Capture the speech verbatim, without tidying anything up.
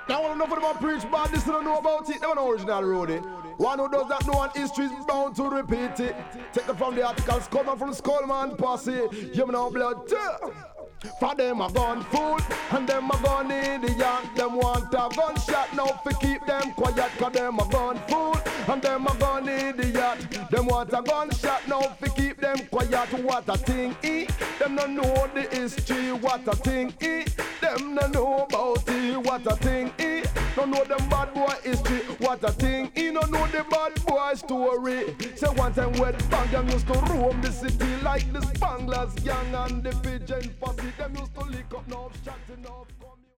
Now I don't know for them preach bad, this don't know about it. They don't know original roadie. One who does not know on history is bound to repeat it. Take it from the articles, come from Skullman Posse. You know blood too. For them a gun fool, and them a gun idiot. Them want a gunshot now fi keep them quiet. Cause them a gun fool, and them a gun idiot. Them want a gunshot now fi keep them quiet. What a thing eh? Them no know the history. What a thing eh? Them no know about it. What a thing eh? No know them bad boy history. What a thing eh? No know the bad boy story. Say one time when bang gang used to roam the city like the Spanglers gang and the Pigeon Posse. Them used to lick up no shots enough.